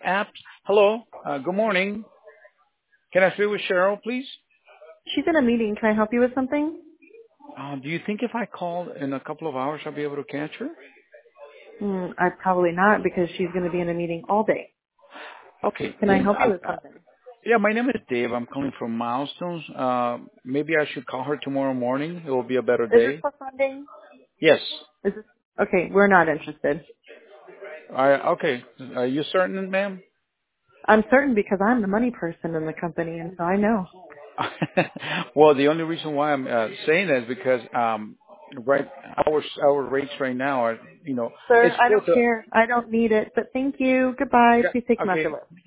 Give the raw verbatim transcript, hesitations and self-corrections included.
apps. Hello. Uh, good morning. Can I speak with Cheryl, please? She's in a meeting. Can I help you with something? Uh, do you think if I call in a couple of hours, I'll be able to catch her? Mm, I probably not because she's going to be in a meeting all day. Okay. Can I Then, help uh, you with uh, something? yeah, my name is Dave. I'm calling from Milestones. Uh, maybe I should call her tomorrow morning. It will be a better Is this day. for funding? Yes. Is this okay? We're not interested. I, okay. Are you certain, ma'am? I'm certain because I'm the money person in the company, and so I know. Well, the only reason why I'm uh, saying that is because um, right our our rates right now are, you know, Sir, it's I four don't to care. I don't need it. But thank you. Goodbye. yeah, Please take some okay. after lunch.